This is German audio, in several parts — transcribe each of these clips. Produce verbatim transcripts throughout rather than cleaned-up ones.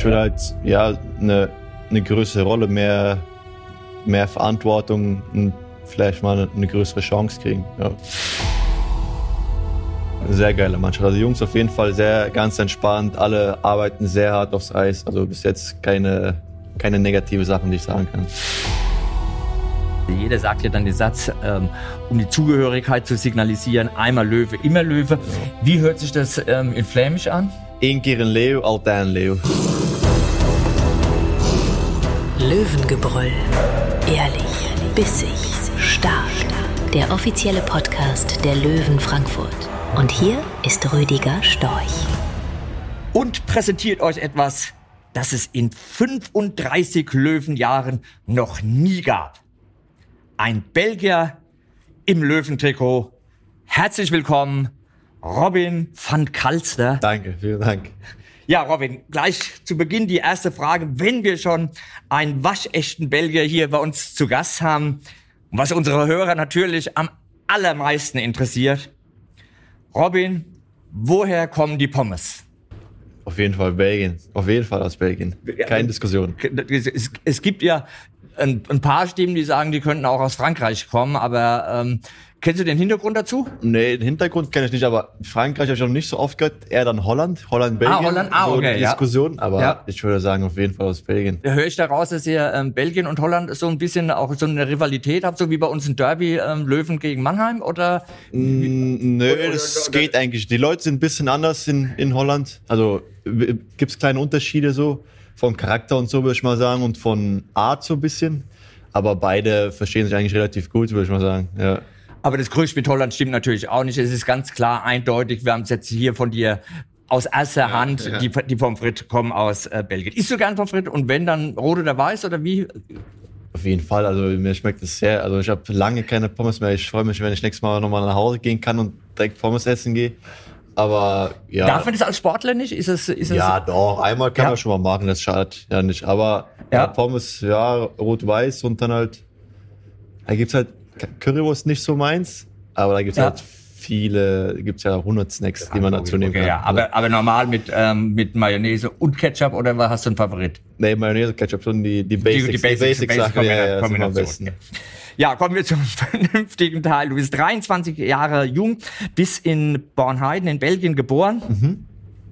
Ich würde halt, ja, eine, eine größere Rolle, mehr, mehr Verantwortung und vielleicht mal eine größere Chance kriegen. Ja. Sehr geile Mannschaft. Also die Jungs auf jeden Fall sehr ganz entspannt. Alle arbeiten sehr hart aufs Eis. Also bis jetzt keine, keine negative Sachen, die ich sagen kann. Jeder sagt ja dann den Satz, ähm, um die Zugehörigkeit zu signalisieren, einmal Löwe, immer Löwe. Ja. Wie hört sich das ähm, in Flämisch an? Eén keer een leeuw, altijd een leeuw. Löwengebrüll. Ehrlich, bissig, stark. Der offizielle Podcast der Löwen Frankfurt. Und hier ist Rüdiger Storch. Und präsentiert euch etwas, das es in fünfunddreißig Löwenjahren noch nie gab. Ein Belgier im Löwentrikot. Herzlich willkommen, Robin van Kalster. Danke, vielen Dank. Ja, Robin, gleich zu Beginn die erste Frage. Wenn wir schon einen waschechten Belgier hier bei uns zu Gast haben, was unsere Hörer natürlich am allermeisten interessiert. Robin, woher kommen die Pommes? Auf jeden Fall Belgien. Auf jeden Fall aus Belgien. Keine Diskussion. Es, es gibt ja ein, ein paar Stimmen, die sagen, die könnten auch aus Frankreich kommen, aber ähm, kennst du den Hintergrund dazu? Nee, den Hintergrund kenne ich nicht, aber Frankreich habe ich noch nicht so oft gehört. Eher dann Holland, Holland, Belgien. Ah, Holland, ah, okay, so die Diskussion, ja. aber ja. ich würde sagen, auf jeden Fall aus Belgien. Da höre ich daraus, dass ihr ähm, Belgien und Holland so ein bisschen auch so eine Rivalität habt, so wie bei uns ein Derby ähm, Löwen gegen Mannheim, oder? Mm, nö, oder, das oder, geht oder? eigentlich. Die Leute sind ein bisschen anders in, in Holland. Also gibt es kleine Unterschiede so, vom Charakter und so, würde ich mal sagen, und von Art so ein bisschen. Aber beide verstehen sich eigentlich relativ gut, würde ich mal sagen, ja. Aber das Gerücht mit Holland stimmt natürlich auch nicht. Es ist ganz klar, eindeutig. Wir haben es jetzt hier von dir aus erster ja, Hand. Ja. Die, die Pommes frites kommen aus äh, Belgien. Isst du gern Pommes frites? Und wenn, dann rot oder weiß oder wie? Auf jeden Fall. Also mir schmeckt es sehr. Also ich habe lange keine Pommes mehr. Ich freue mich, wenn ich nächstes Mal nochmal nach Hause gehen kann und direkt Pommes essen gehe. Aber ja. Darf man das als Sportler nicht? Ist es, ist es ja, doch. Einmal kann ja. man schon mal machen. Das schadet ja nicht. Aber ja. Ja, Pommes, ja, rot-weiß und dann halt, da gibt's halt Currywurst nicht so meins, aber da gibt's ja. halt viele, gibt's ja hundert Snacks, ja, die man dazu nehmen okay, kann. Ja. Aber, aber normal mit, ähm, mit Mayonnaise und Ketchup, oder was hast du einen Favorit? Nee, Mayonnaise, Ketchup, schon die, die Basics. Die, die Basics, die Basics, Basics ja, ja, kommen am besten. Okay. Ja, kommen wir zum vernünftigen Teil. Du bist dreiundzwanzig Jahre jung, bist in Bornheiden in Belgien geboren. Mhm.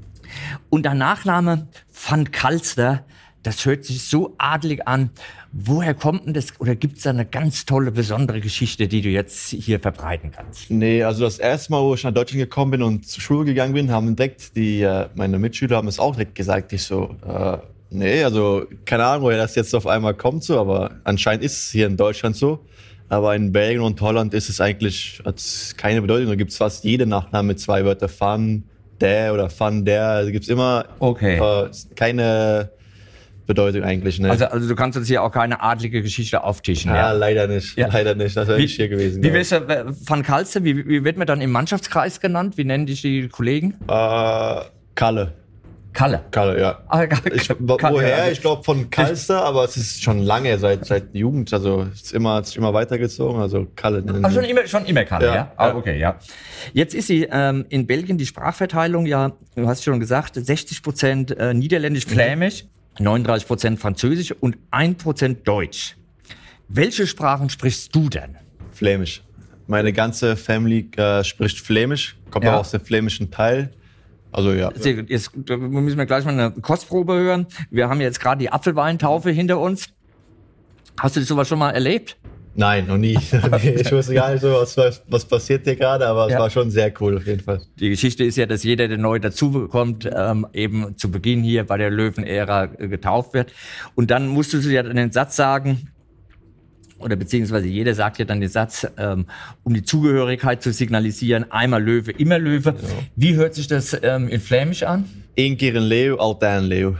Und dein Nachname Van Kalster, das hört sich so adelig an. Woher kommt denn das? Oder gibt es da eine ganz tolle, besondere Geschichte, die du jetzt hier verbreiten kannst? Nee, also das erste Mal, wo ich nach Deutschland gekommen bin und zur Schule gegangen bin, haben direkt die, meine Mitschüler haben es auch direkt gesagt. Ich so, äh, nee, also keine Ahnung, woher das jetzt auf einmal kommt so, aber anscheinend ist es hier in Deutschland so. Aber in Belgien und Holland ist es eigentlich, hat es keine Bedeutung. Da gibt es fast jede Nachname mit zwei Wörtern, Van der oder Van der. Also gibt es immer okay. äh, keine Bedeutung eigentlich. Ne? Also, also du kannst uns hier auch keine adlige Geschichte auftischen. Ja, ja? leider nicht. Ja. Leider nicht. Das wäre nicht hier gewesen. Wie wirst du, Van Kalster, wie, wie wird man dann im Mannschaftskreis genannt? Wie nennen dich die Kollegen? Äh, Kalle. Kalle? Kalle, ja. Ah, ich, woher? Also, ich glaube von Kalster, aber es ist schon lange, seit, seit Jugend. Also es ist immer, es ist immer weitergezogen. Also Kalle. Also schon immer, schon immer Kalle, ja? ja? Ah, ja. Okay, ja. Jetzt ist sie ähm, in Belgien die Sprachverteilung, ja, du hast schon gesagt, sechzig Prozent äh, Niederländisch-Flämisch, mhm. neununddreißig Prozent Französisch und ein Prozent Deutsch. Welche Sprachen sprichst du denn? Flämisch. Meine ganze Family äh, spricht Flämisch, kommt ja. auch aus dem flämischen Teil. Also ja. Jetzt müssen wir gleich mal eine Kostprobe hören. Wir haben jetzt gerade die Apfelweintaufe hinter uns. Hast du sowas schon mal erlebt? Nein, noch nie. Ich wusste gar nicht so, was, was passiert hier gerade, aber es ja. war schon sehr cool auf jeden Fall. Die Geschichte ist ja, dass jeder, der neu dazukommt, ähm, eben zu Beginn hier bei der Löwen-Ära äh, getauft wird. Und dann musstest du ja den Satz sagen, oder beziehungsweise jeder sagt ja dann den Satz, ähm, um die Zugehörigkeit zu signalisieren, einmal Löwe, immer Löwe. Ja. Wie hört sich das ähm, in Flämisch an? Eén keer een leeuw, altijd een leeuw.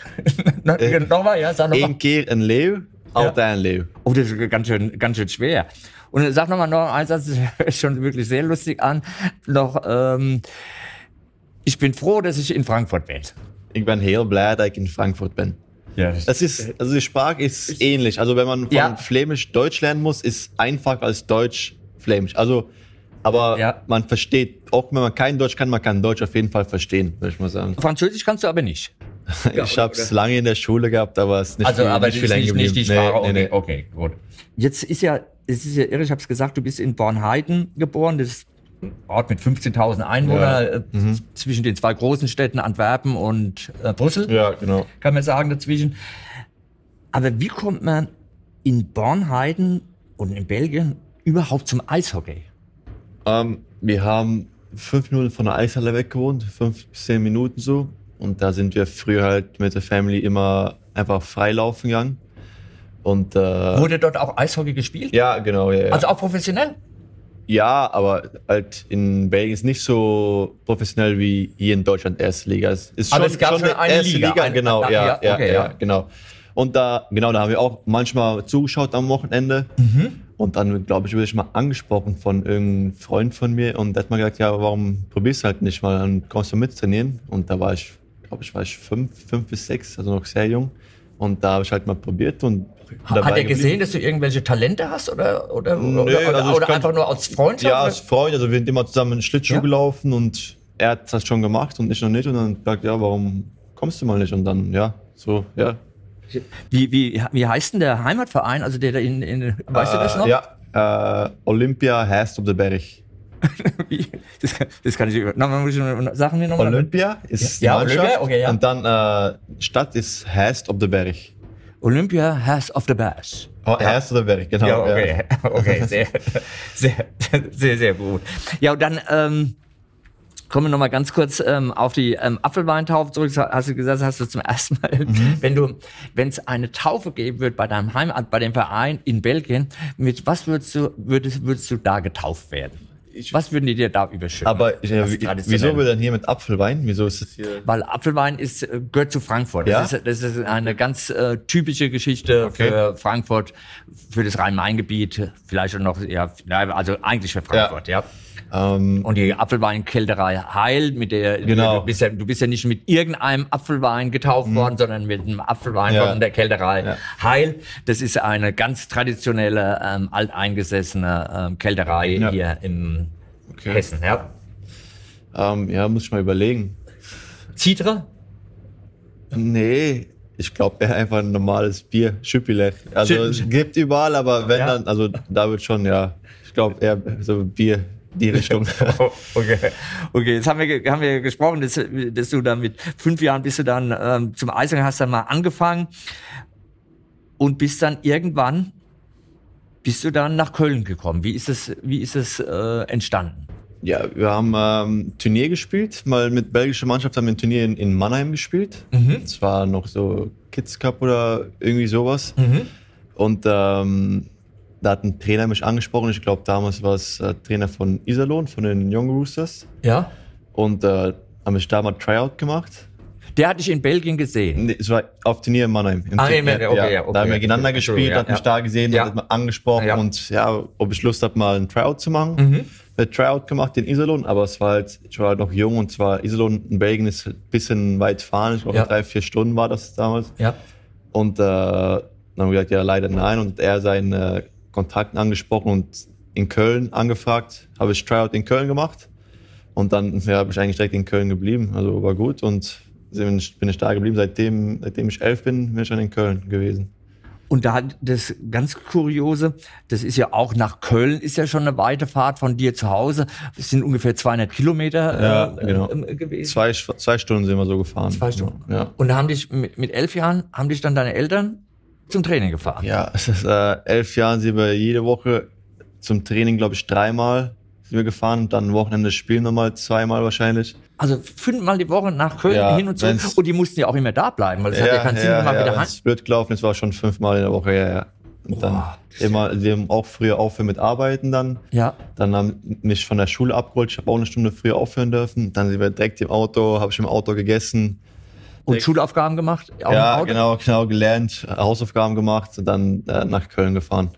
Nochmal, ja, sag nochmal. Eén keer een leeuw, altijd een leeuw. Oh, das ist ganz schön, ganz schön schwer. Und sag nochmal noch einen Satz, das hört schon wirklich sehr lustig an. Noch, ähm, ich bin froh, dass ich in Frankfurt bin. Ich bin heel blij dat ik in Frankfurt bin. Ja, das ist, also die Sprache ist ähnlich. Also wenn man von ja. Flämisch Deutsch lernen muss, ist einfacher als Deutsch Flämisch. Also, aber ja. man versteht, auch wenn man kein Deutsch kann, man kann Deutsch auf jeden Fall verstehen, würde ich mal sagen. Französisch kannst du aber nicht. Ja, ich habe es lange in der Schule gehabt, aber es ist nicht also, viel, aber nicht das viel ist hängen nicht, nicht die geblieben. Sprache. Okay, Nee, nee. okay, gut. Jetzt ist ja, es ist ja irre, ich habe es gesagt, du bist in Bornheiden geboren, das ist ein Ort mit fünfzehntausend Einwohnern, Ja. äh, Mhm. zwischen den zwei großen Städten Antwerpen und äh, Brüssel, Ja, genau. kann man sagen, dazwischen. Aber wie kommt man in Bornheiden und in Belgien überhaupt zum Eishockey? Ähm, wir haben fünf Minuten von der Eishalle weg gewohnt, fünf bis zehn Minuten so. Und da sind wir früher halt mit der Family immer einfach freilaufen gegangen. Und, äh, Wurde dort auch Eishockey gespielt? ja, genau. Ja, ja. Also auch professionell? Ja, aber halt in Belgien ist nicht so professionell wie hier in Deutschland erste Liga. Es ist Aber schon, es gab schon eine erste Liga, Liga, ein- genau, ah, ja, ja, ja, okay, ja, ja. genau. Und da, genau, da haben wir auch manchmal zugeschaut am Wochenende. Mhm. Und dann, glaube ich, wurde ich mal angesprochen von irgendeinem Freund von mir und der hat mal gesagt, ja, warum probierst du halt nicht mal, dann kommst du mit trainieren. Und da war ich, glaube ich, war ich fünf, fünf bis sechs, also noch sehr jung. Und da habe ich halt mal probiert und Hat dabei er gesehen, geblieben. dass du irgendwelche Talente hast oder, oder, Nö, oder, oder, also ich oder kann- einfach nur als Freundschaft? Ja, als Freund, also wir sind immer zusammen in Schlittschuh Ja. gelaufen und er hat das schon gemacht und ich noch nicht. Und dann sagt ja, warum kommst du mal nicht? Und dann, ja, so, ja. Wie, wie, wie heißt denn der Heimatverein? Also der da in, in weißt du das noch? Äh, Ja, äh, Olympia heißt auf der Berg. Wie? Das, kann, das kann ich über. Nochmal, muss ich noch- sagen wir nochmal. Olympia ist Ja, die Mannschaft Olympia, okay, ja. und dann äh, Stadt ist heißt auf der Berg. Olympia has of the Bass. Oh, heißt auf der Berg, genau. Ja, okay, okay, sehr, sehr, sehr, sehr gut. Ja, und dann ähm, kommen wir noch mal ganz kurz ähm, auf die ähm, Apfelweintaufe zurück. Hast du gesagt, hast du zum ersten Mal, Mhm. wenn du, wenn es eine Taufe geben wird bei deinem Heimat, bei dem Verein in Belgien, mit was würdest du, würdest, würdest du da getauft werden? Was würden die dir da überschütten? Aber äh, Das wie- traditionell. wieso wir dann hier mit Apfelwein? Wieso ist das hier? Weil Apfelwein ist, äh, gehört zu Frankfurt. Das, Ja? ist, das ist eine ganz äh, typische Geschichte Okay. für Frankfurt, für das Rhein-Main-Gebiet, vielleicht auch noch, ja, also eigentlich für Frankfurt, ja. Ähm, Und die Apfelweinkälterei Heil, mit der Genau. du bist ja, du bist ja nicht mit irgendeinem Apfelwein getauft worden, sondern mit einem Apfelwein Ja. von der Kälterei Ja. Heil. Das ist eine ganz traditionelle, ähm, alteingesessene ähm, Kälterei Ja. hier im Okay. Hessen, ja. ähm, ja, muss ich mal überlegen. Zitre? Nee, ich glaube eher einfach ein normales Bier, Schüppilech. Also Schü- es gibt überall, aber wenn Ja. dann, also da wird schon, ja, ich glaube eher so Bier, die Richtung. Oh, okay. Okay, jetzt haben wir, ge- haben wir gesprochen, dass, dass du dann mit fünf Jahren bist du dann ähm, zum Eishockey, hast dann mal angefangen und bist dann irgendwann, bist du dann nach Köln gekommen. Wie ist es, wie ist es äh, entstanden? Ja, wir haben ähm, Turnier gespielt, mal mit belgischer Mannschaft haben wir ein Turnier in, in Mannheim gespielt. Mhm. Es war noch so Kids Cup oder irgendwie sowas. Mhm. Und ähm, da hat ein Trainer mich angesprochen. Ich glaube, damals war es äh, Trainer von Iserlohn, von den Young Roosters. Ja. Und äh, haben mich da mal Tryout gemacht. Der hat dich in Belgien gesehen. Nee, es war auf Turnier in Mannheim. Im Ah, Turnier, in Mannheim, okay, ja, okay. Da haben wir gegeneinander Entschuldigung, gespielt, ja, hat mich ja. da gesehen, Ja. hat mich angesprochen Ja. und ja, ob ich Lust habe, mal ein Tryout zu machen. Mhm. Ein Tryout gemacht in Iserlohn, aber es war halt, ich war halt noch jung und zwar Iserlohn in Belgien ist ein bisschen weit fahren. Ich glaube, Ja. drei, vier Stunden war das damals. Ja. Und äh, dann haben wir gesagt, ja, leider nein. Und er seinen äh, Kontakten angesprochen und in Köln angefragt, habe ich Tryout in Köln gemacht. Und dann ja, habe ich eigentlich direkt in Köln geblieben. Also war gut und bin ich, bin ich da geblieben. Seitdem, seitdem ich elf bin, bin ich dann in Köln gewesen. Und da hat das ganz Kuriose, das ist ja auch nach Köln, ist ja schon eine weite Fahrt von dir zu Hause. Das sind ungefähr zweihundert Kilometer Ja, äh, genau. äh, gewesen. Zwei, zwei Stunden sind wir so gefahren. Zwei Stunden. Ja. Und da haben dich mit, mit elf Jahren, haben dich dann deine Eltern zum Training gefahren? Ja, es ist äh, elf Jahren sind wir jede Woche zum Training, glaube ich, dreimal sind wir gefahren. Dann Wochenende spielen nochmal zweimal wahrscheinlich. Also fünfmal die Woche nach Köln Ja, hin und zurück. wenn's- Und die mussten ja auch immer da bleiben, weil es hat ja keinen Sinn gemacht, wieder ja, heim. es ist blöd gelaufen, es war schon fünfmal in der Woche, ja, ja. Und dann Boah. immer, wir haben auch früher aufhören mit Arbeiten dann. Ja. Dann haben mich von der Schule abgeholt, ich habe auch eine Stunde früher aufhören dürfen. Dann sind wir direkt im Auto, habe ich im Auto gegessen. Und Direkt- Schulaufgaben gemacht? Auch ja, im Auto? genau, genau, gelernt, Hausaufgaben gemacht und dann äh, nach Köln gefahren.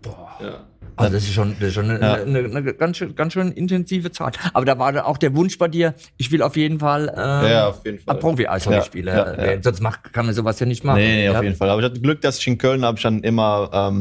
Also das ist schon, das ist schon eine, Ja. eine, eine ganz, schön, ganz schön intensive Zeit. Aber da war dann auch der Wunsch bei dir, ich will auf jeden Fall, ähm, Ja, auf jeden Fall. Profi-Eishockeyspieler Ja, ja, werden. ja. Sonst macht, kann man sowas ja nicht machen. Nee, nee, auf ja. jeden Fall. Aber ich hatte Glück, dass ich in Köln habe ich dann immer ähm,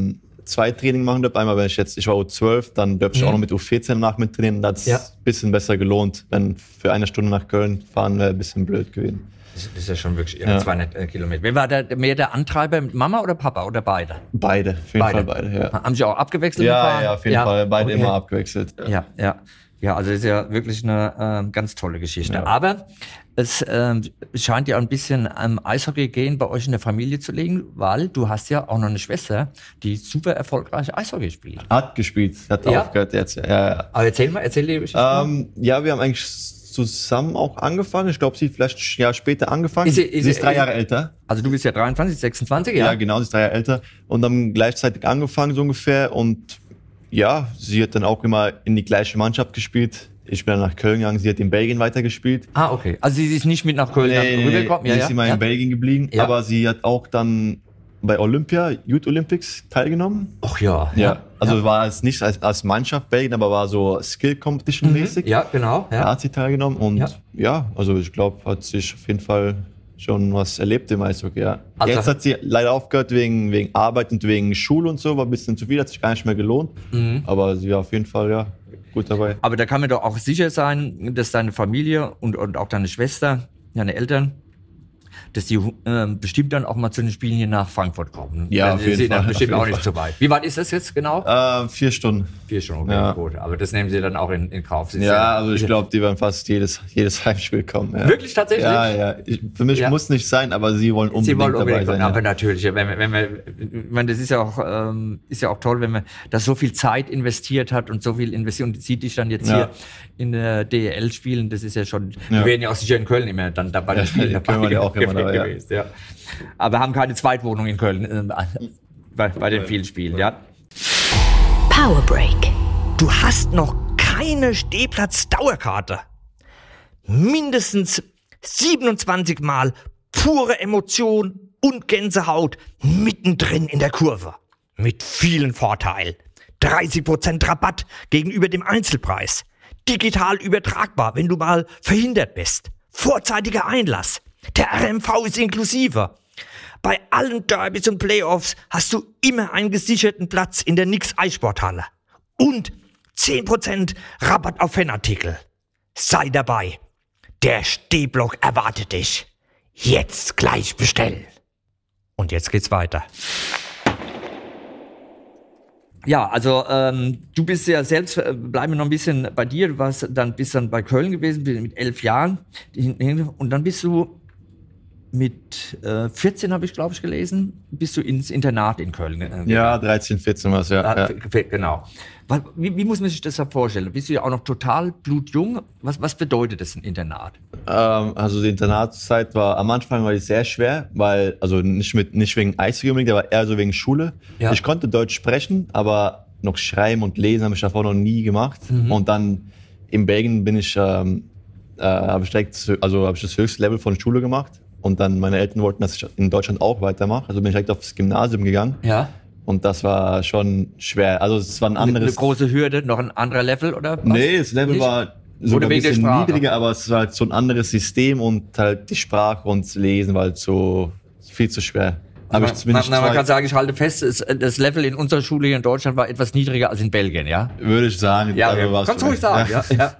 zwei Training machen darf. Einmal, wenn ich jetzt, ich war U zwölf, dann dürfte ich mhm. auch noch mit U vierzehn nach mit trainieren. Das ja. ist ein bisschen besser gelohnt. Wenn für eine Stunde nach Köln fahren, wäre ein bisschen blöd gewesen. Das ist ja schon wirklich ja. zweihundert Kilometer. Wer war der, mehr der Antreiber, Mama oder Papa oder beide? Beide, auf jeden beide. Fall beide, ja. Haben Sie auch abgewechselt? Ja, ja, auf jeden ja. Fall, beide okay. immer abgewechselt. Ja, ja. ja. Ja, also das ist ja wirklich eine äh, ganz tolle Geschichte. Ja. Aber es äh, scheint ja ein bisschen am Eishockey-Gehen bei euch in der Familie zu liegen, weil du hast ja auch noch eine Schwester, die super erfolgreich Eishockey spielt. Hat gespielt, hat ja. aufgehört jetzt. Ja, ja. Aber erzähl mal, erzähl die Geschichte ähm, Ja, wir haben eigentlich zusammen auch angefangen. Ich glaube, sie vielleicht ein Jahr später angefangen. Ist sie, ist sie ist drei Jahre älter. Also du bist ja dreiundzwanzig, sechsundzwanzig, ja? Ja, genau, sie ist drei Jahre älter. Und haben gleichzeitig angefangen so ungefähr und ja, sie hat dann auch immer in die gleiche Mannschaft gespielt. Ich bin dann nach Köln gegangen, sie hat in Belgien weitergespielt. Ah, okay. Also sie ist nicht mit nach Köln nee, rübergekommen? Nee, ja, sie ja, ist immer ja. in Belgien geblieben, ja. aber sie hat auch dann bei Olympia, Youth Olympics teilgenommen. Ach ja. Ja, ja. also ja. war es nicht als, als Mannschaft Belgien, aber war so Skill Competition mäßig. Mhm. Ja, genau. Ja. Da hat sie teilgenommen und ja, ja also ich glaube, hat sich auf jeden Fall schon was erlebt im Eishockey, ja. Also jetzt hat sie leider aufgehört wegen, wegen Arbeit und wegen Schule und so, war ein bisschen zu viel, hat sich gar nicht mehr gelohnt. Mhm. Aber sie war auf jeden Fall, ja, gut dabei. Aber da kann man doch auch sicher sein, dass deine Familie und, und auch deine Schwester, deine Eltern, dass die äh, bestimmt dann auch mal zu den Spielen hier nach Frankfurt kommen. Ja, auf jeden sie Fall. Dann bestimmt auch nicht Fall. So weit. Wie weit ist das jetzt genau? Äh, vier Stunden. Vier Stunden, okay, ja. Gut. Aber das nehmen sie dann auch in, in Kauf. Ja, ja, also ich glaube, die werden fast jedes, jedes Heimspiel kommen. Ja. Wirklich, tatsächlich? Ja, ja. Ich, für mich ja. muss nicht sein, aber sie wollen unbedingt, sie wollen unbedingt dabei sein. Aber ja. natürlich, wenn wir, wenn wir, ich meine, das ist ja auch, ähm, ist ja auch toll, wenn man da so viel Zeit investiert hat und so viel investiert und sieht dich dann jetzt ja. hier in der D E L spielen. Das ist ja schon, ja. wir werden ja auch sicher in Köln immer dann dabei ja, spielen. Da können wir ja auch immer dabei, gewesen, ja. Aber wir haben keine Zweitwohnung in Köln äh, bei, bei den vielen Spielen, ja. Power Break. Du hast noch keine Stehplatz-Dauerkarte. Mindestens siebenundzwanzig Mal pure Emotion und Gänsehaut mittendrin in der Kurve. Mit vielen Vorteilen. dreißig Prozent Rabatt gegenüber dem Einzelpreis. Digital übertragbar, wenn du mal verhindert bist. Vorzeitiger Einlass. Der R M V ist inklusive. Bei allen Derbys und Playoffs hast du immer einen gesicherten Platz in der Nix Eissporthalle. Und zehn Prozent Rabatt auf Fanartikel. Sei dabei. Der Stehblock erwartet dich. Jetzt gleich bestellen. Und jetzt geht's weiter. Ja, also ähm, du bist ja selbst, äh, bleiben wir noch ein bisschen bei dir, du warst dann, bist dann bei Köln gewesen, mit elf Jahren. Und dann bist du mit äh, vierzehn, habe ich glaube ich gelesen, bist du ins Internat in Köln gegangen. Ja, dreizehn, vierzehn was, ja. Ah, ja. Genau. Wie, wie muss man sich das da vorstellen? Bist du ja auch noch total blutjung? Was, was bedeutet das, ein Internat? Ähm, also die Internatszeit war, am Anfang war die sehr schwer, weil, also nicht mit nicht wegen Eishockey unbedingt, aber eher so wegen Schule. Ja. Ich konnte Deutsch sprechen, aber noch schreiben und lesen habe ich davor noch nie gemacht. Mhm. Und dann in Belgien bin ich, ähm, äh, habe ich direkt, also habe ich das höchste Level von Schule gemacht. Und dann meine Eltern wollten, dass ich in Deutschland auch weitermache. Also bin ich direkt aufs Gymnasium gegangen. Ja. Und das war schon schwer. Also es war ein anderes... Eine große Hürde, noch ein anderer Level oder was? Nee, das Level Nicht? war sogar ein bisschen niedriger, aber es war halt so ein anderes System und halt die Sprache und Lesen war halt so viel zu schwer. Aber man, ich man, man kann sagen, ich halte fest, das Level in unserer Schule hier in Deutschland war etwas niedriger als in Belgien, ja? Würde ich sagen. Ja, also kannst du ruhig sagen, ja. ja.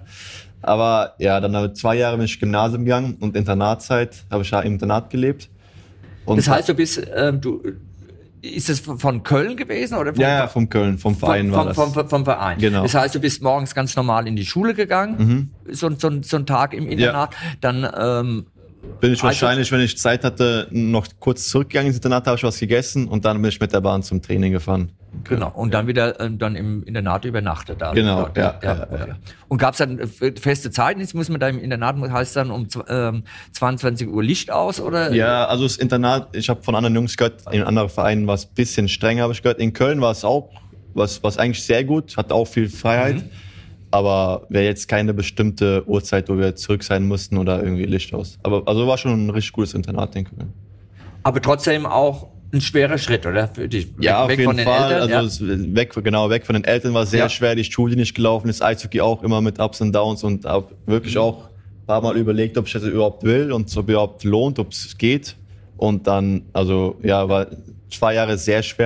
Aber ja, dann habe ich zwei Jahre bin ich Gymnasium gegangen und Internatzeit habe ich ja im Internat gelebt. Und das heißt, du bist, ähm, du, ist das von Köln gewesen? Oder vom ja, ja, vom Köln, vom Verein vom, war das. Vom, vom, vom Verein. Genau. Das heißt, du bist morgens ganz normal in die Schule gegangen, mhm. so, so, so ein Tag im Internat, ja. dann... Ähm, bin ich wahrscheinlich, wenn ich Zeit hatte, noch kurz zurückgegangen ins Internat, habe ich was gegessen und dann bin ich mit der Bahn zum Training gefahren. Genau, und ja. dann wieder äh, dann im Internat übernachtet. Da. Genau, dort, ja. ja, ja, okay. ja. Und gab es dann feste Zeiten? Jetzt muss man da im Internat, heißt dann um ähm, zweiundzwanzig Uhr Licht aus? Oder? Ja, also das Internat, ich habe von anderen Jungs gehört, in anderen Vereinen war es ein bisschen strenger, habe ich gehört. In Köln war es auch, was, was eigentlich sehr gut, hatte auch viel Freiheit. Mhm. Aber wäre jetzt keine bestimmte Uhrzeit, wo wir zurück sein mussten oder irgendwie Licht aus. Aber also war schon ein richtig gutes Internat, denke ich. Aber trotzdem auch ein schwerer Schritt, oder? Für dich? Ja, weg auf jeden von den Fall. Eltern, also ja? weg, genau, weg von den Eltern war sehr ja. schwer. Die Schule nicht gelaufen, das Eishockey auch immer mit Ups und Downs und habe wirklich mhm. auch ein paar Mal überlegt, ob ich das überhaupt will und ob es überhaupt lohnt, ob es geht. Und dann, also ja, war zwei Jahre sehr schwer.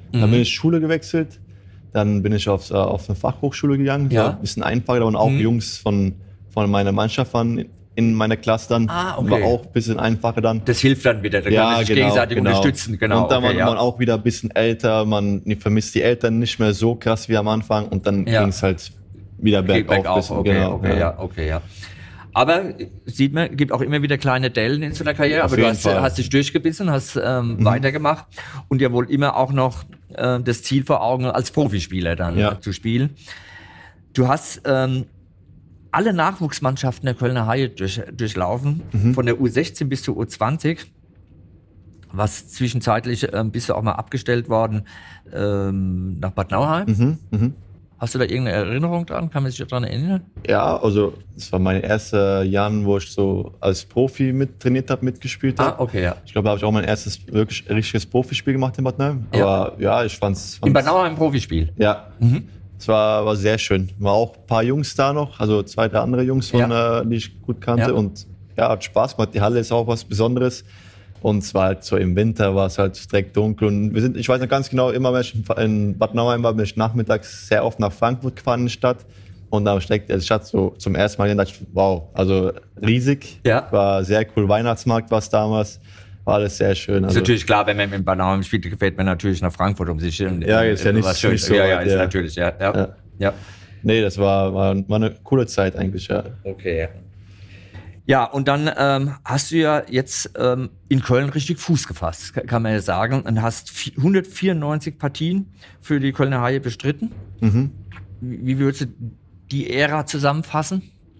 Mhm. Dann bin ich Schule gewechselt. Dann bin ich auf, auf eine Fachhochschule gegangen. Ja. War ein bisschen einfacher. Da waren auch mhm. Jungs von, von meiner Mannschaft waren in meiner Klasse dann. Ah, okay. War auch ein bisschen einfacher dann. Das hilft dann wieder. Da ja, kann man sich genau, gegenseitig genau. unterstützen. Genau. Und dann okay, war ja. man auch wieder ein bisschen älter. Man vermisst die Eltern nicht mehr so krass wie am Anfang. Und dann ja. ging es halt wieder bergauf. bergauf. Bisschen, okay, genau, okay, ja. ja, okay, ja. Aber sieht man, gibt auch immer wieder kleine Dellen in so einer Karriere. Auf aber du jeden hast, Fall. hast dich durchgebissen, hast ähm, mhm. weitergemacht und ja wohl immer auch noch äh, das Ziel vor Augen, als Profispieler dann ja. äh, zu spielen. Du hast ähm, alle Nachwuchsmannschaften der Kölner Haie durch, durchlaufen, mhm. von der U sechzehn bis zur U zwanzig. Was zwischenzeitlich ähm, bist du auch mal abgestellt worden ähm, nach Bad Nauheim. Mhm. Mhm. Hast du da irgendeine Erinnerung dran? Kann man sich daran erinnern? Ja, also es war meine erste Jahren, wo ich so als Profi mit trainiert habe, mitgespielt habe. Ah, okay, ja. Ich glaube, da habe ich auch mein erstes wirklich richtiges Profispiel gemacht in Bad Nauheim. Ja. Aber ja, ich fand's... fand's in Bad Nauheim ein Profispiel? Ja. Mhm. Es war, war sehr schön. War auch ein paar Jungs da noch, also zwei, drei andere Jungs, von, ja. äh, die ich gut kannte. Ja. Und ja, hat Spaß gemacht. Die Halle ist auch was Besonderes. Und es war halt so im Winter, war es halt direkt dunkel. Und wir sind, ich weiß noch ganz genau, immer wenn ich in Bad Nauheim war, bin ich nachmittags sehr oft nach Frankfurt gefahren in die Stadt. Und da steckt die Stadt so zum ersten Mal hin, dachte ich, wow, also riesig. Ja. War sehr cool. Weihnachtsmarkt war es damals. War alles sehr schön. Also, ist natürlich klar, wenn man in Bad Nauheim spielt, gefällt man natürlich nach Frankfurt, um sich in, ja, ist ja nicht, was nicht so. Ja, ja, ist ja. natürlich, ja. ja. ja. ja. Nee, das war, war, war eine coole Zeit eigentlich, ja. Okay, ja. Ja, und dann ähm, hast du ja jetzt ähm, in Köln richtig Fuß gefasst, kann man ja sagen, und hast hundertvierundneunzig Partien für die Kölner Haie bestritten. Mhm. Wie, wie würdest du die Ära zusammenfassen?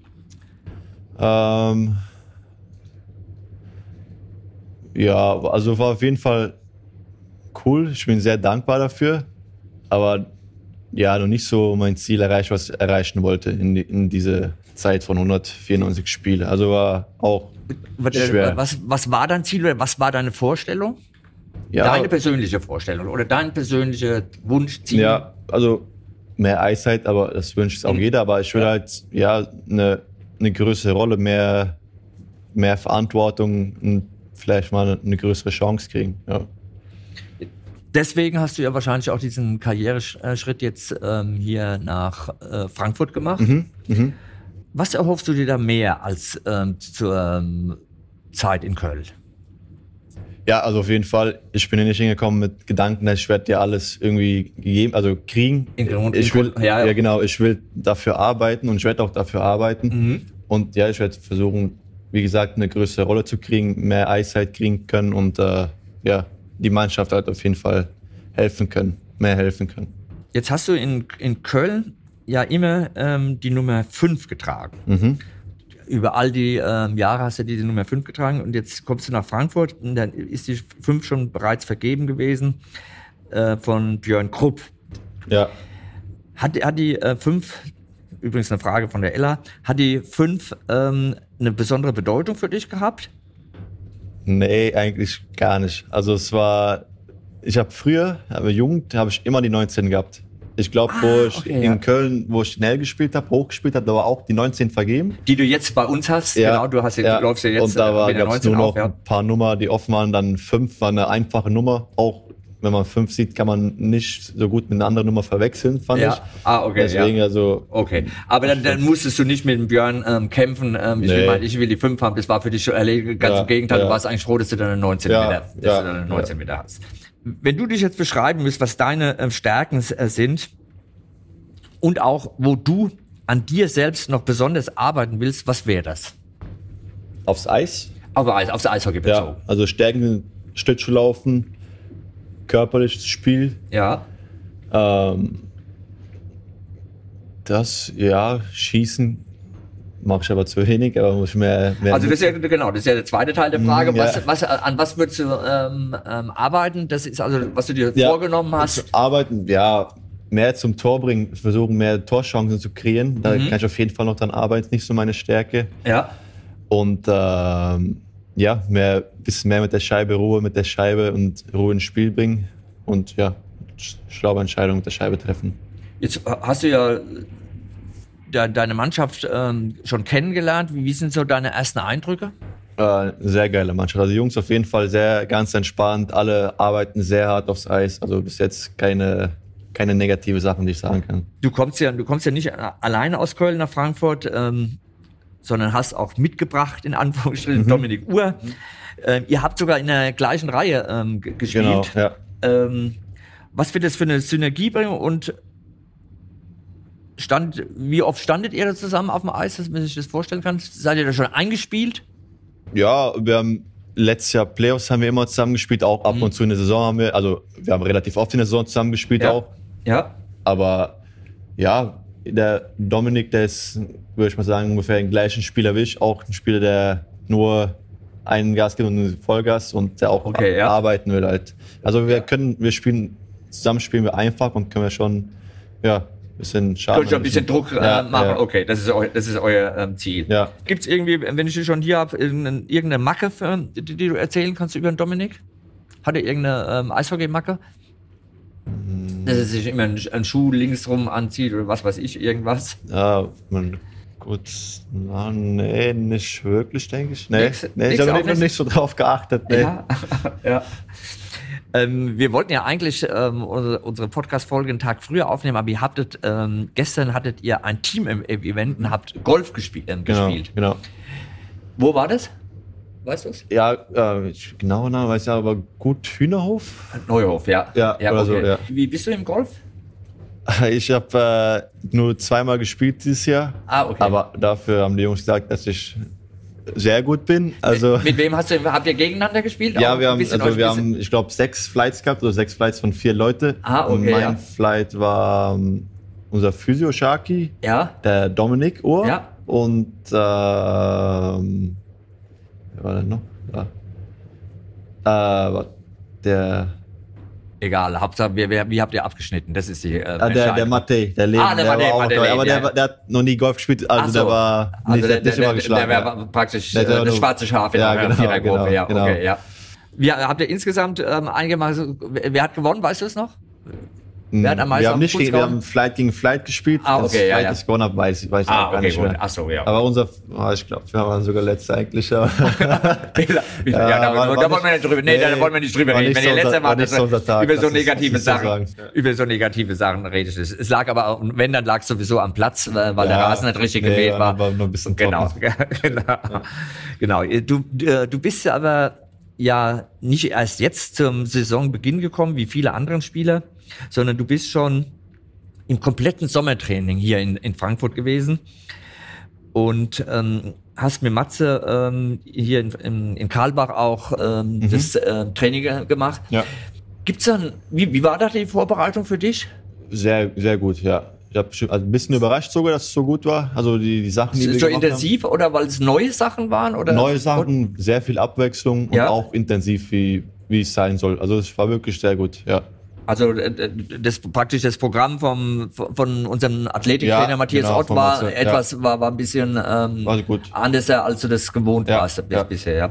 Ähm, ja, also war auf jeden Fall cool. Ich bin sehr dankbar dafür, aber ja, noch nicht so mein Ziel erreicht, was ich erreichen wollte in, die, in diese Zeit von hundertvierundneunzig Spielen. Also war auch schwer. Was, was war dein Ziel oder was war deine Vorstellung? Ja, deine persönliche Vorstellung oder dein persönlicher Wunschziel? Ja, also mehr Eiszeit, aber das wünscht es auch mhm. jeder. Aber ich will ja. halt ja eine, eine größere Rolle, mehr, mehr Verantwortung und vielleicht mal eine größere Chance kriegen. Ja. Deswegen hast du ja wahrscheinlich auch diesen Karriereschritt jetzt ähm, hier nach äh, Frankfurt gemacht. Mhm. Mhm. Was erhoffst du dir da mehr als ähm, zur ähm, Zeit in Köln? Ja, also auf jeden Fall. Ich bin hier nicht hingekommen mit Gedanken, dass ich werde dir alles irgendwie gegeben, also kriegen. In, in, ich will, ja, ja. ja genau, ich will dafür arbeiten und ich werde auch dafür arbeiten. Mhm. Und ja, ich werde versuchen, wie gesagt, eine größere Rolle zu kriegen, mehr Eiszeit kriegen können und äh, ja, die Mannschaft halt auf jeden Fall helfen können, mehr helfen können. Jetzt hast du in, in Köln ja immer ähm, die Nummer fünf getragen. Mhm. Über all die ähm, Jahre hast du die Nummer fünf getragen und jetzt kommst du nach Frankfurt und dann ist die fünf schon bereits vergeben gewesen äh, von Björn Krupp. Ja. Hat, hat die äh, fünf, übrigens eine Frage von der Ella, hat die fünf ähm, eine besondere Bedeutung für dich gehabt? Nee, eigentlich gar nicht. Also es war, ich habe früher, aber Jugend, habe ich immer die neunzehn gehabt. Ich glaube, ah, wo ich okay, in ja. Köln, wo ich schnell gespielt habe, hoch gespielt habe, da war auch die neunzehn vergeben. Die du jetzt bei uns hast, ja, genau, du hast jetzt, ja. du läufst ja jetzt und da war, mit der gab's neunzehn nur noch auf, ja. ein paar Nummern, die offen waren. Dann fünf war eine einfache Nummer. Auch wenn man fünf sieht, kann man nicht so gut mit einer anderen Nummer verwechseln, fand ja. ich. Ah, okay. Deswegen ja. also. Okay. Aber dann, dann musstest du nicht mit dem Björn ähm, kämpfen. Ähm, ich, nee. will mal, ich will die fünf haben. Das war für dich schon erledigt. Ganz ja, im Gegenteil. ja. Du warst eigentlich froh, dass du dann eine neunzehn ja, wieder, dass ja, du dann eine neunzehn ja. wieder hast. Wenn du dich jetzt beschreiben müsst, was deine äh, Stärken äh, sind und auch, wo du an dir selbst noch besonders arbeiten willst, was wäre das? Aufs Eis? Auf, aufs Eishockey bezogen. Ja, also Stärken, Schlittschuhlaufen, körperliches Spiel. Ja. Ähm, das, ja, Schießen mache ich aber zu wenig, aber muss ich mehr, mehr. Also das ist ja genau, das ist ja der zweite Teil der Frage. Mm, ja. was, was, an was würdest du ähm, ähm, arbeiten? Das ist also, was du dir ja, vorgenommen hast. Arbeiten, ja, mehr zum Tor bringen, versuchen mehr Torchancen zu kreieren. Da Mhm. kann ich auf jeden Fall noch dran arbeiten, ist nicht so meine Stärke. Ja. Und ähm, ja, mehr, bisschen mehr mit der Scheibe, Ruhe mit der Scheibe und Ruhe ins Spiel bringen und ja, schlaue Entscheidungen mit der Scheibe treffen. Jetzt hast du ja de- deine Mannschaft ähm, schon kennengelernt. Wie, wie sind so deine ersten Eindrücke? Äh, sehr geile Mannschaft. Also die Jungs auf jeden Fall sehr ganz entspannt. Alle arbeiten sehr hart aufs Eis. Also bis jetzt keine, keine negative Sachen, die ich sagen kann. Du kommst ja, du kommst ja nicht alleine aus Köln nach Frankfurt, ähm, sondern hast auch mitgebracht, in Anführungsstrichen, mhm. Dominik Uhr. Mhm. Ähm, ihr habt sogar in der gleichen Reihe ähm, g- gespielt. Genau, ja. Ähm, was wird das für eine Synergie bringen und stand, wie oft standet ihr da zusammen auf dem Eis, dass man sich das vorstellen kann? Seid ihr da schon eingespielt? Ja, wir haben letztes Jahr Playoffs haben wir immer zusammen gespielt, auch ab mhm. und zu in der Saison haben wir, also wir haben relativ oft in der Saison zusammen gespielt ja. auch. Ja. Aber ja, der Dominik, der ist, würde ich mal sagen, ungefähr den gleichen Spieler wie ich, auch ein Spieler, der nur einen Gas gibt und einen Vollgas und der auch okay, ja. arbeiten will halt. Also wir können, wir spielen, zusammen spielen wir einfach und können wir schon, ja, bisschen Schaden. Könnt ihr ein bisschen Druck äh, ja, machen? Ja. Okay, das ist, eu, das ist euer ähm, Ziel. Ja. Gibt es irgendwie, wenn ich dich schon hier habe, irgendeine, irgendeine Macke, für, die, die du erzählen kannst über den Dominik? Hat er irgendeine ähm, Eishockey-Macke? Hm. Dass er sich immer einen, einen Schuh links rum anzieht oder was weiß ich, irgendwas? Ja, man, gut, na, nee, nicht wirklich, denke ich. Nee, nix, nee nix ich habe noch nicht so drauf geachtet. Nee. Ja, ja. Ähm, wir wollten ja eigentlich ähm, unsere, unsere Podcast-Folge einen Tag früher aufnehmen, aber ihr habtet, ähm, gestern hattet ihr ein Team-Event und habt Golf gespielt. Ähm, genau, gespielt. genau. Wo war das? Weißt du es? Ja, äh, ich genau Namen weiß ja, aber gut Hühnerhof. Neuhof, ja. Ja, ja, oder okay. so, ja. Wie bist du im Golf? Ich habe äh, nur zweimal gespielt dieses Jahr, ah, okay. aber dafür haben die Jungs gesagt, dass ich sehr gut bin. Also mit, mit wem hast du, habt ihr gegeneinander gespielt? Ja, wir haben, also wir haben, ich glaube, sechs Flights gehabt, oder sechs Flights von vier Leute. Ah, okay, und mein ja. Flight war um, unser Physio Sharky, ja. der Dominik Uhr ja. und ähm, wer war denn noch? Ja. Äh, der Egal, Hauptsache, wie, wie habt ihr abgeschnitten? Das ist die. Äh, ah, der, der Matej, der Leben, ah, der, der Matej, war auch Matej, dabei, aber ja. der, der hat noch nie Golf gespielt, also so. der war nicht, also der, der, nicht der, immer geschlagen. Der war praktisch der äh, das schwarze Schaf in ja, der genau, Vierergruppe. Genau, ja, genau. Okay, ja. Wie, habt ihr insgesamt ähm, einigermaßen, wer hat gewonnen, weißt du es noch? Wer hat am meisten wir haben nicht Fuß gegen, wir haben Flight gegen Flight gespielt. Ah, okay, das ja, Flight ja. ist gewonnen habe, weiß, weiß ich ah, auch gar okay, nicht mehr. Ach so, ja. Aber unser, oh, ich glaube, wir waren sogar letzter eigentlich. Aber ja, ja, da, war, da wollen wir nicht drüber, nee, nee, da wollen wir nicht drüber reden. Wenn ihr letzter war, nicht so unser Tag, über so ist, negative Sachen, sagen. über so negative Sachen redest du. Es lag aber auch, wenn, dann lag es sowieso am Platz, weil ja, der Rasen nicht richtig nee, gemäht war. war nur ein bisschen genau, genau, ja. genau. Du, du bist aber ja nicht erst jetzt zum Saisonbeginn gekommen, wie viele andere Spieler, sondern du bist schon im kompletten Sommertraining hier in, in Frankfurt gewesen und ähm, hast mit Matze ähm, hier in, in, in Karlbach auch ähm, mhm. das äh, Training gemacht. Ja. Gibt's dann, wie, wie war da die Vorbereitung für dich? Sehr, sehr gut, ja. Ich habe also ein bisschen überrascht sogar, dass es so gut war. Also die, die Sachen, die so wir so gemacht intensiv haben. Oder weil es neue Sachen waren? Oder? Neue Sachen, sehr viel Abwechslung ja. und auch intensiv, wie, wie es sein soll. Also es war wirklich sehr gut, ja. Also das praktisch das Programm vom von unserem Athletiktrainer ja, Matthias genau, Ott war Matze, etwas ja. war war ein bisschen ähm, war gut. anders, als du das gewohnt ja, warst bis, ja. bisher. Ja.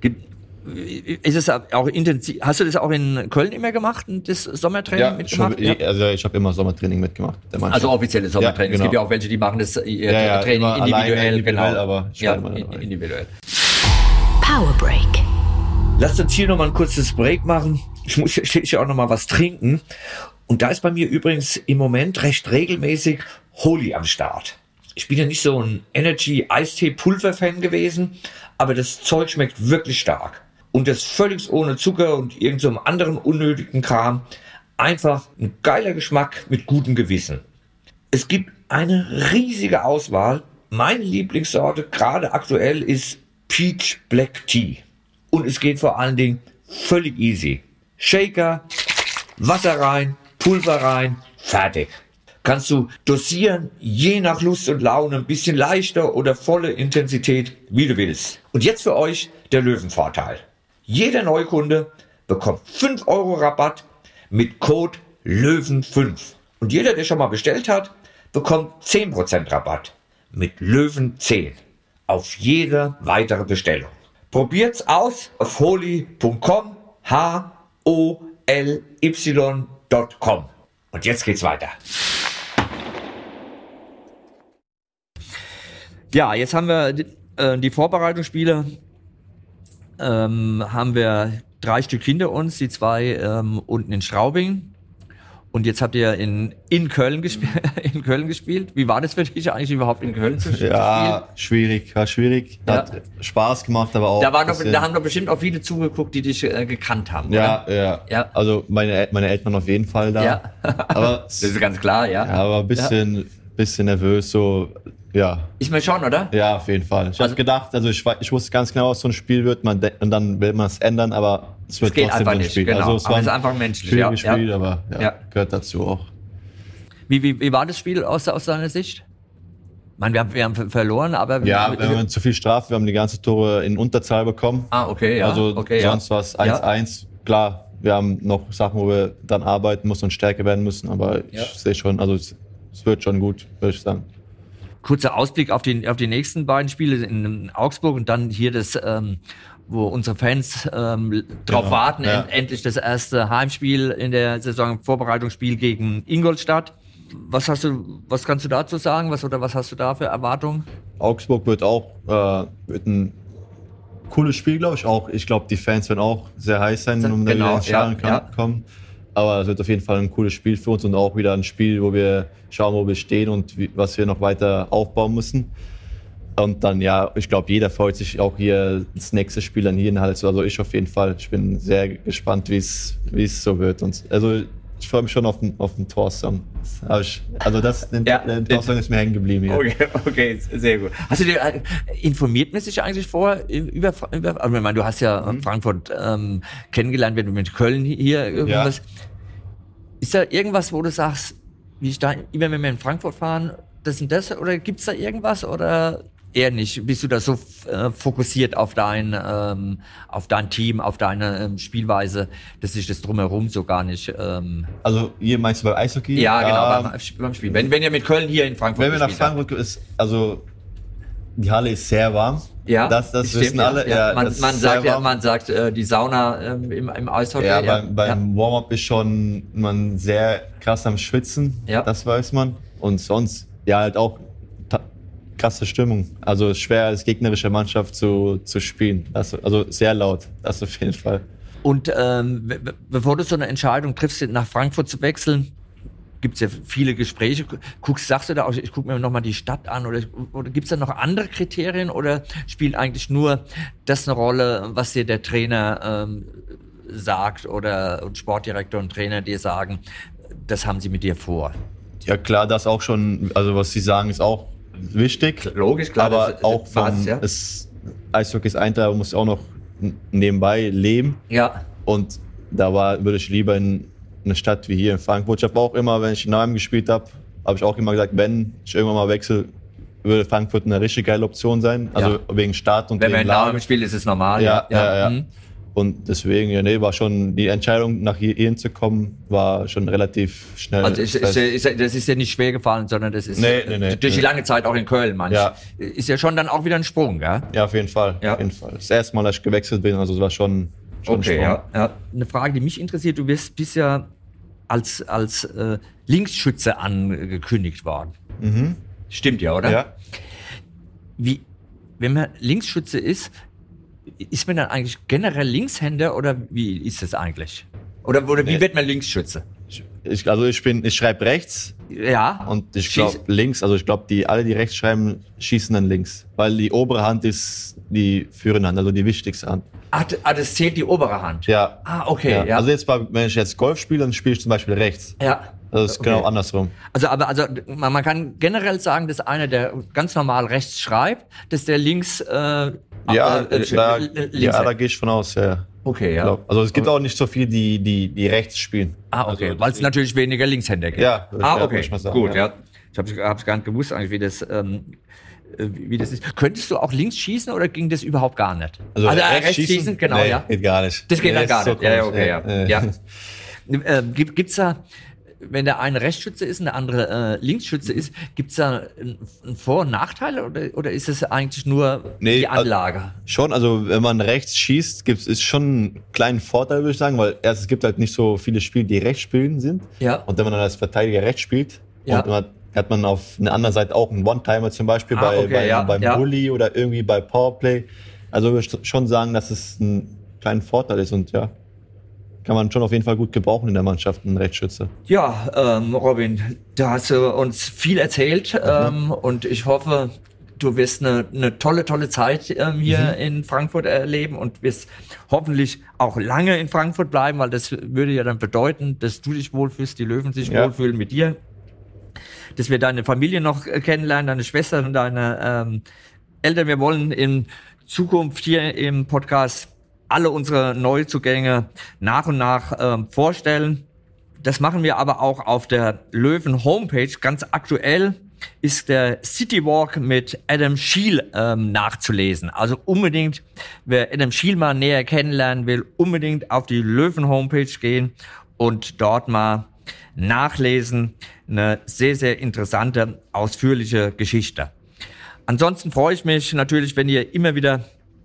Ist es auch intensiv? Hast du das auch in Köln immer gemacht, das Sommertraining ja, mitgemacht? Schon, ja, also ich habe immer Sommertraining mitgemacht. Also offizielles Sommertraining. Ja, genau. Es gibt ja auch welche, die machen das ihr ja, ja, Training individuell, individuell, genau. aber ich ja, war immer dabei. individuell. Power Break. Lasst uns hier nochmal ein kurzes Break machen. Ich muss hier auch nochmal was trinken. Und da ist bei mir übrigens im Moment recht regelmäßig Holy am Start. Ich bin ja nicht so ein Energy-Eistee-Pulver-Fan gewesen, aber das Zeug schmeckt wirklich stark. Und das völlig ohne Zucker und irgend so einem anderen unnötigen Kram. Einfach ein geiler Geschmack mit gutem Gewissen. Es gibt eine riesige Auswahl. Meine Lieblingssorte gerade aktuell ist Peach Black Tea. Und es geht vor allen Dingen völlig easy. Shaker, Wasser rein, Pulver rein, fertig. Kannst du dosieren, je nach Lust und Laune, ein bisschen leichter oder volle Intensität, wie du willst. Und jetzt für euch der Löwenvorteil. Jeder Neukunde bekommt fünf Euro Rabatt mit Code Löwen fünf. Und jeder, der schon mal bestellt hat, bekommt zehn Prozent Rabatt mit Löwen zehn auf jede weitere Bestellung. Probiert's aus auf holy punkt com, H O L Y punkt com. Und jetzt geht's weiter. Ja, jetzt haben wir die, äh, die Vorbereitungsspiele ähm, haben wir drei Stück hinter uns, die zwei ähm, unten in Straubing. Und jetzt habt ihr in, in, Köln gesp- in Köln gespielt. Wie war das für dich eigentlich überhaupt in Köln zu spielen? Ja, schwierig, war schwierig. Hat ja. Spaß gemacht, aber auch. Da, waren doch, da haben doch bestimmt auch viele zugeguckt, die dich äh, gekannt haben. Ja, oder? ja, ja. Also meine, meine Eltern auf jeden Fall da. Ja. Aber das ist ganz klar, ja. Ja, aber ein bisschen, ja. bisschen nervös, so, ja. Ich meine schon, oder? Ja, auf jeden Fall. Ich also, habe gedacht, also ich, ich wusste ganz genau, was so ein Spiel wird, man de- und dann will man es ändern, aber es wird es geht trotzdem einfach ein nicht, Spiel. genau. Also es aber war es ist ein einfach menschlich, schwieriges ja. Spiel, ja. aber ja, ja. gehört dazu auch. Wie, wie, wie war das Spiel aus, aus deiner Sicht? Ich meine, wir haben, wir haben verloren, aber... Ja, wir, wir haben zu viel Strafe, wir haben die ganze Tore in Unterzahl bekommen. Ah, okay, ja. Also okay, sonst ja. war es eins eins. Ja. Klar, wir haben noch Sachen, wo wir dann arbeiten müssen und stärker werden müssen, aber ja. ich sehe schon, also es, es wird schon gut, würde ich sagen. Kurzer Ausblick auf die, auf die nächsten beiden Spiele in Augsburg und dann hier das... Ähm, wo unsere Fans ähm, drauf genau, warten, ja. end, endlich das erste Heimspiel in der Saison, Vorbereitungsspiel gegen Ingolstadt. Was hast du, was kannst du dazu sagen? Was oder was hast du da für Erwartungen? Augsburg wird auch äh, wird ein cooles Spiel, glaube ich. Auch ich glaube, die Fans werden auch sehr heiß sein, um genau, da wieder ins ja, ja. kommen. Aber es wird auf jeden Fall ein cooles Spiel für uns und auch wieder ein Spiel, wo wir schauen, wo wir stehen und wie, was wir noch weiter aufbauen müssen. Und dann, ja, ich glaube, jeder freut sich auch hier das nächste Spiel dann hier in Halle. Also ich auf jeden Fall. Ich bin sehr gespannt, wie es wie es so wird. Und also ich freue mich schon auf den, auf den Torsong. Also das, den, ja, der Torsong ist mir hängen geblieben hier. Okay, okay, sehr gut. Hast du dir, äh, informiert man sich eigentlich vorher über, über also ich meine, du hast ja mhm. Frankfurt ähm, kennengelernt, wenn du mit Köln hier irgendwas. Ja. Ist da irgendwas, wo du sagst, wie ich da, immer wenn wir in Frankfurt fahren, das und das, oder gibt's da irgendwas, oder eher nicht? Bist du da so äh, fokussiert auf dein, ähm, auf dein Team, auf deine ähm, Spielweise, dass sich das drumherum so gar nicht... Ähm also hier meinst du bei Eishockey? Ja, genau, ähm, beim, beim Spiel. Wenn, wenn ihr mit Köln hier in Frankfurt Wenn wir nach Frankfurt ist, also die Halle ist sehr warm. Ja, das, das stimmt, wissen alle. Ja. Ja, man, das man ist sagt, sehr ja, man sagt äh, die Sauna ähm, im, im Eishockey. Ja, ja. beim, beim ja. Warm-up ist schon man sehr krass am Schwitzen, ja. das weiß man. Und sonst, ja, halt auch ta- krasse Stimmung. Also schwer als gegnerische Mannschaft zu, zu spielen. Das, also sehr laut, das auf jeden Fall. Und ähm, be- bevor du so eine Entscheidung triffst, nach Frankfurt zu wechseln, gibt es ja viele Gespräche. Guckst, sagst du da auch, ich gucke mir nochmal die Stadt an, oder, oder gibt es da noch andere Kriterien, oder spielt eigentlich nur das eine Rolle, was dir der Trainer ähm, sagt, oder und Sportdirektor und Trainer dir sagen, das haben sie mit dir vor? Ja klar, das auch schon, also was sie sagen, ist auch wichtig. Logisch, klar. Aber das, auch das vom, passt, ja. es, Eishockey ist ein Teil, muss auch noch nebenbei leben. Ja. Und da war, würde ich lieber in eine Stadt wie hier in Frankfurt. Ich habe auch immer, wenn ich in Nheim gespielt habe, habe ich auch immer gesagt, wenn ich irgendwann mal wechsle, würde Frankfurt eine richtig geile Option sein. Also ja. wegen Start und wenn wegen man in Nheim spielt, ist es normal. Ja, ja, ja. ja. Mhm. Und deswegen, ja, nee, war schon die Entscheidung, nach hier hinzukommen, war schon relativ schnell. Also ist, ist, ist, das ist ja nicht schwer gefallen, sondern das ist nee, nee, nee, durch die nee. lange Zeit auch in Köln, manch. Ja. Ist ja schon dann auch wieder ein Sprung, gell? Ja, auf jeden Fall. Ja. Auf jeden Fall. Das erste Mal, dass ich gewechselt bin, also es war schon, schon okay, ein ja, ja. Eine Frage, die mich interessiert, du bist, bist ja als, als äh, Linksschütze angekündigt worden. Mhm. Stimmt ja, oder? Ja. Wie, wenn man Linksschütze ist, ist man dann eigentlich generell Linkshänder, oder wie ist das eigentlich? Oder, oder wie Nee. wird man Linksschütze? Ich, also ich bin, ich schreibe rechts Ja. und ich Schieß- glaube links, also ich glaube, die alle, die rechts schreiben, schießen dann links. Weil die obere Hand ist die führende Hand, also die wichtigste Hand. Ah, d- ah, das zählt die obere Hand. Ja. Ah, okay, ja. ja. Also jetzt, bei, wenn ich jetzt Golf spiele, dann spiele ich zum Beispiel rechts. Ja. Also das ist Okay. genau andersrum. Also, aber, also, man, man kann generell sagen, dass einer, der ganz normal rechts schreibt, dass der links, äh, Ja, äh, äh, da, links ja, da gehe ich von aus, ja. Okay, ja. Glaub. Also es gibt auch nicht so viele, die, die, die rechts spielen. Ah, okay, Also, weil es natürlich weniger Linkshänder gibt. Ja, würde ich- ah, ja, okay, würde ich mal sagen, gut, ja. ja. Ich habe es gar nicht gewusst, eigentlich, wie das, ähm, äh, wie das ist. Könntest du auch links schießen, oder ging das überhaupt gar nicht? Also, rechts schießen, genau, nee, ja. geht gar nicht. Das geht Nee, dann gar ist so nicht. Ja, ja, komisch, okay, ja. äh, ja. Ähm, gibt, gibt's da, wenn der eine Rechtsschütze ist und der andere äh, Linksschütze ist, gibt's da einen einen Vor- und Nachteil, oder, oder ist es eigentlich nur Nee, die Anlage? Schon, also wenn man rechts schießt, gibt es schon einen kleinen Vorteil, würde ich sagen, weil erst es gibt halt nicht so viele Spiele, die rechts spielen sind. Ja. Und wenn man dann als Verteidiger rechts spielt, Ja. und man, hat man auf einer anderen Seite auch einen One-Timer zum Beispiel Ah, bei, okay, bei, ja, beim ja. Bully oder irgendwie bei Powerplay. Also würde ich schon sagen, dass es ein kleiner Vorteil ist und ja, kann man schon auf jeden Fall gut gebrauchen in der Mannschaft, ein Rechtsschütze. Ja, ähm, Robin, da hast du uns viel erzählt mhm. ähm, und ich hoffe, du wirst eine, eine tolle, tolle Zeit ähm, hier mhm. in Frankfurt erleben und wirst hoffentlich auch lange in Frankfurt bleiben, weil das würde ja dann bedeuten, dass du dich wohlfühlst, die Löwen sich ja. wohlfühlen mit dir, dass wir deine Familie noch kennenlernen, deine Schwester und deine ähm, Eltern. Wir wollen in Zukunft hier im Podcast alle unsere Neuzugänge nach und nach ähm, vorstellen. Das machen wir aber auch auf der Löwen Homepage. Ganz aktuell ist der City Walk mit Adam Scheel ähm, nachzulesen. Also unbedingt, wer Adam Scheel mal näher kennenlernen will, unbedingt auf die Löwen Homepage gehen und dort mal nachlesen. Eine sehr, sehr interessante, ausführliche Geschichte. Ansonsten freue ich mich natürlich, wenn ihr immer wieder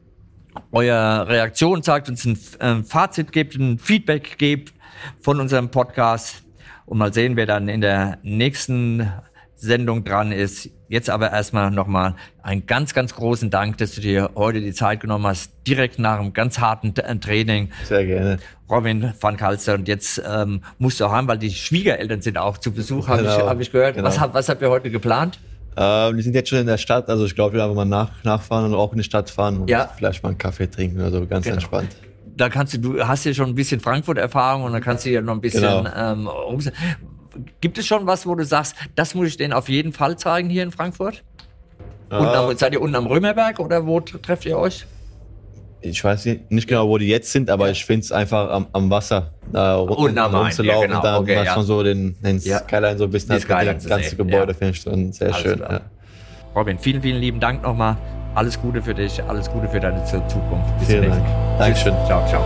eure Reaktion sagt, uns ein äh, Fazit gebt, ein Feedback gebt von unserem Podcast und mal sehen, wer dann in der nächsten Sendung dran ist. Jetzt aber erstmal nochmal einen ganz, ganz großen Dank, dass du dir heute die Zeit genommen hast, direkt nach einem ganz harten äh, Training. Sehr gerne. Robin van Kalster, und jetzt ähm, musst du haben, weil die Schwiegereltern sind auch zu Besuch, habe genau. ich, hab ich gehört. Genau. Was, was habt ihr heute geplant? Äh, wir sind jetzt schon in der Stadt, also ich glaube, wir werden mal nach, nachfahren und auch in die Stadt fahren und ja. vielleicht mal einen Kaffee trinken oder so, ganz genau. entspannt. Da kannst du, du hast ja schon ein bisschen Frankfurt-Erfahrung und dann kannst du ja noch ein bisschen genau. ähm, umsetzen. Gibt es schon was, wo du sagst, das muss ich denen auf jeden Fall zeigen hier in Frankfurt? Äh, unten am, seid ihr unten am Römerberg oder wo trefft ihr euch? Ich weiß nicht genau, wo die jetzt sind, aber ja. ich finde es einfach am, am Wasser da und rumzulaufen ja, genau. und dann okay, mal ja. schon so den, den ja. Skyline so ein bisschen, das ganze Gebäude ja. finde ich dann sehr Alles schön. Ja. Robin, vielen, vielen lieben Dank nochmal. Alles Gute für dich, alles Gute für deine Zukunft. Bis vielen Dank. Dankeschön. Ciao, ciao.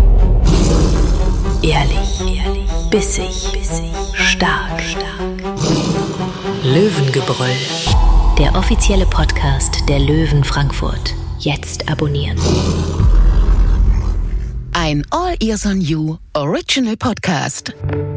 Ehrlich, ehrlich, bissig, bissig, stark, stark. Löwengebrüll, der offizielle Podcast der Löwen Frankfurt. Jetzt abonnieren. Ein All Ears on You Original Podcast.